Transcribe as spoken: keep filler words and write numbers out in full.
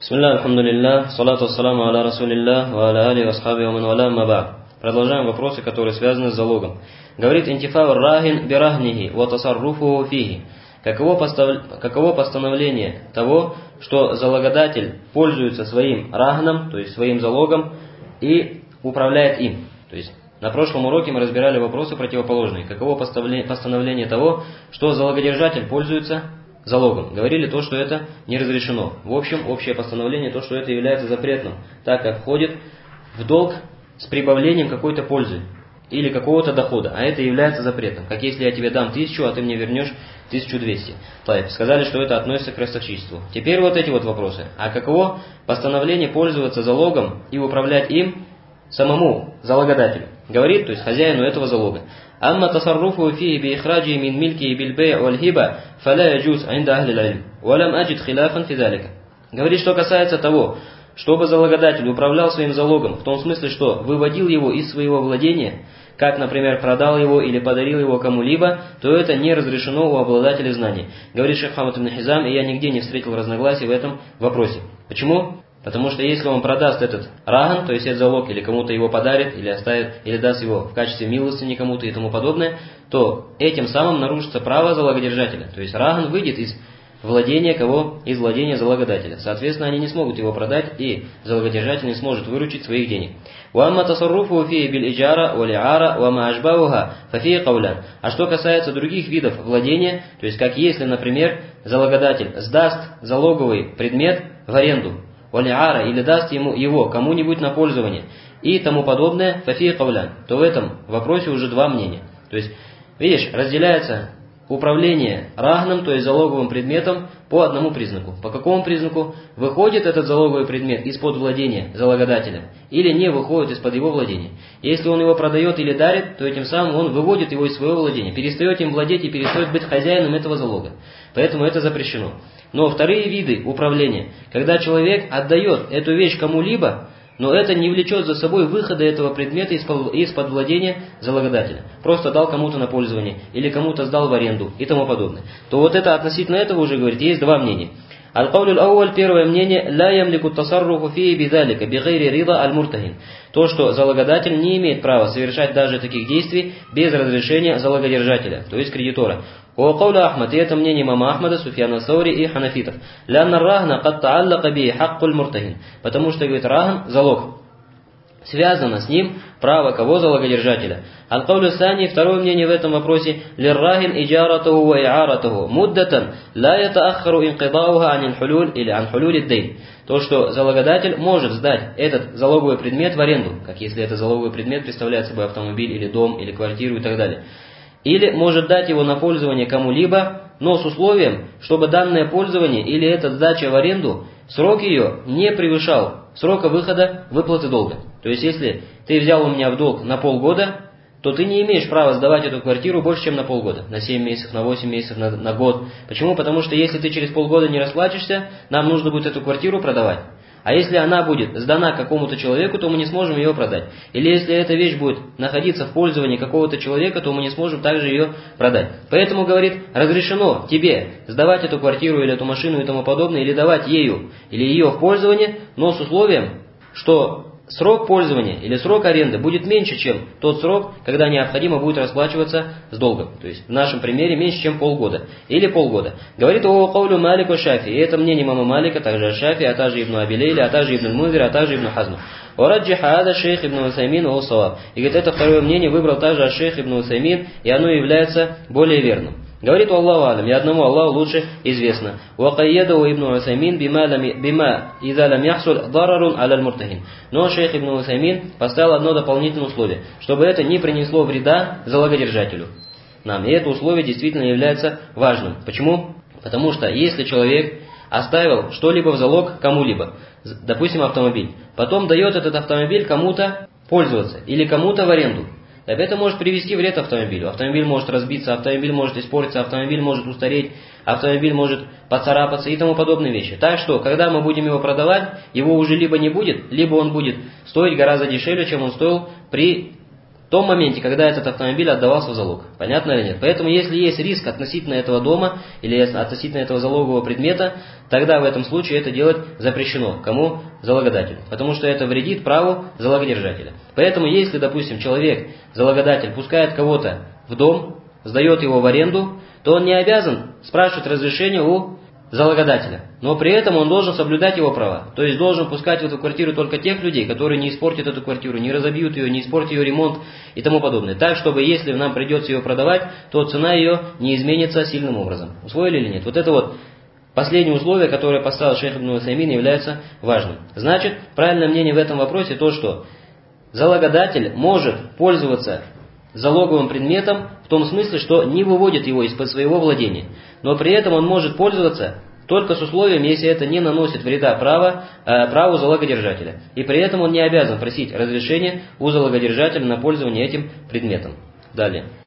Бисмилля, алхамдулилля, салату ассаламу аля расулилля, ва аля али васхаби ва ман валя амма ба'д. Продолжаем вопросы, которые связаны с залогом. Говорит: интифау рахин бирахнихи ва тасарруфу фихи. Каково, постав... Каково постановление того, что залогодатель пользуется своим рахном, то есть своим залогом, и управляет им. То есть на прошлом уроке мы разбирали вопросы противоположные. Каково постановление того, что залогодержатель пользуется залогом. Говорили то, что это не разрешено. В общем, общее постановление, то, что это является запретным, так как входит в долг с прибавлением какой-то пользы или какого-то дохода, а это является запретным. Как если я тебе дам тысячу, а ты мне вернешь тысячу двести. Так, сказали, что это относится к ростовщичеству. Теперь вот эти вот вопросы. А каково постановление пользоваться залогом и управлять им самому залогодателю? Говорит, то есть хозяину этого залога. Амма тасарруфу фи би ихраджи мин мильки бил бей' валь хиба фаля яджуз инда ахли аль-илм. Ва лам аджид хиляфан фи залика. Говорит, что касается того, чтобы залогодатель управлял своим залогом, в том смысле, что выводил его из своего владения, как, например, продал его или подарил его кому-либо, то это не разрешено у обладателя знаний. Говорит шейх Хамад ибн Хизам, и я нигде не встретил разногласий в этом вопросе. Почему? Потому что если он продаст этот раган, то есть этот залог, или кому-то его подарит, или оставит, или даст его в качестве милостыни кому-то и тому подобное, то этим самым нарушится право залогодержателя. То есть раган выйдет из владения кого? Из владения залогодателя. Соответственно, они не смогут его продать, и залогодержатель не сможет выручить своих денег. А что касается других видов владения, то есть как если, например, залогодатель сдаст залоговый предмет в аренду, или даст ему его кому-нибудь на пользование и тому подобное, фафи каулян, то в этом вопросе уже два мнения. То есть, видишь, разделяется управление рахном, то есть залоговым предметом, по одному признаку. По какому признаку? Выходит этот залоговый предмет из-под владения залогодателя или не выходит из-под его владения. Если он его продает или дарит, то этим самым он выводит его из своего владения, перестает им владеть и перестает быть хозяином этого залога. Поэтому это запрещено. Но вторые виды управления, когда человек отдает эту вещь кому-либо, но это не влечет за собой выхода этого предмета из-под, из-под владения залогодателя. Просто дал кому-то на пользование, или кому-то сдал в аренду и тому подобное. То вот это относительно этого уже говорит, есть два мнения. Аль-Каулюль Ауаль, первое мнение, ля ямлику тасарруфу фии бидалика, бигайри рида аль-муртахин. То, что залогодатель не имеет права совершать даже таких действий без разрешения залогодержателя, то есть кредитора. وقول أحمد, и это мнение имама Ахмада, Суфьяна Саури и ханафитов. لأن الرهن قد تعلق به حق المرتهن. Потому что, говорит, рахн, залог, связано с ним право кого? Залогодержателя. Аль-Каулю Сани, второе мнение в этом вопросе, лиррахин иджаратуху ва иаратуху муддатан ла ятааххару инқидауха анил хулюль или ан хулюль дейн. То, что залогодатель может сдать этот залоговый предмет в аренду, как если этот залоговый предмет представляет собой автомобиль или дом, или квартиру и так далее. Или может дать его на пользование кому-либо, но с условием, чтобы данное пользование или эта сдача в аренду, срок ее не превышал срока выхода выплаты долга. То есть, если ты взял у меня в долг на полгода, то ты не имеешь права сдавать эту квартиру больше, чем на полгода, на семь месяцев, на восемь месяцев, на, на год. Почему? Потому что если ты через полгода не расплатишься, нам нужно будет эту квартиру продавать. А если она будет сдана какому-то человеку, то мы не сможем ее продать. Или если эта вещь будет находиться в пользовании какого-то человека, то мы не сможем также ее продать. Поэтому, говорит, разрешено тебе сдавать эту квартиру или эту машину и тому подобное, или давать ею, или ее в пользование, но с условием, что срок пользования или срок аренды будет меньше, чем тот срок, когда необходимо будет расплачиваться с долгом. То есть в нашем примере меньше, чем полгода. Или полгода. Говорит о каулю Малику Шафи. И это мнение имама Малика, также Шафи, а также Ибн Абилейли, а также Ибн Мунзир, а также Ибн Хазм. Вараджиха ада шейх Ибн Усаймин о саваб. И говорит, это второе мнение выбрал также шейх Ибн Усаймин, и оно является более верным. Говорит Аллаху алям, и одному Аллаху лучше известно. Вакайяду Ибн Усаймин бима иза лам яхсуль дарарун аля муртахин. Но шейх Ибн Усаймин поставил одно дополнительное условие, чтобы это не принесло вреда залогодержателю. Нам. И это условие действительно является важным. Почему? Потому что если человек оставил что-либо в залог кому-либо, допустим автомобиль, потом дает этот автомобиль кому-то пользоваться или кому-то в аренду, это может привести вред автомобилю. Автомобиль может разбиться, автомобиль может испортиться, автомобиль может устареть, автомобиль может поцарапаться и тому подобные вещи. Так что, когда мы будем его продавать, его уже либо не будет, либо он будет стоить гораздо дешевле, чем он стоил при том моменте, когда этот автомобиль отдавался в залог. Понятно или нет? Поэтому, если есть риск относительно этого дома или относительно этого залогового предмета, тогда в этом случае это делать запрещено. Кому? Залогодателю. Потому что это вредит праву залогодержателя. Поэтому, если, допустим, человек, залогодатель, пускает кого-то в дом, сдает его в аренду, то он не обязан спрашивать разрешение у залогодателя. Но при этом он должен соблюдать его права. То есть должен пускать в эту квартиру только тех людей, которые не испортят эту квартиру, не разобьют ее, не испортят ее ремонт и тому подобное. Так, чтобы если нам придется ее продавать, то цена ее не изменится сильным образом. Усвоили или нет? Вот это вот последнее условие, которое поставил шейх Ибн Усаймин, является важным. Значит, правильное мнение в этом вопросе то, что залогодатель может пользоваться залоговым предметом в том смысле, что не выводит его из-под своего владения. Но при этом он может пользоваться только с условием, если это не наносит вреда права, э, праву залогодержателя. И при этом он не обязан просить разрешения у залогодержателя на пользование этим предметом. Далее.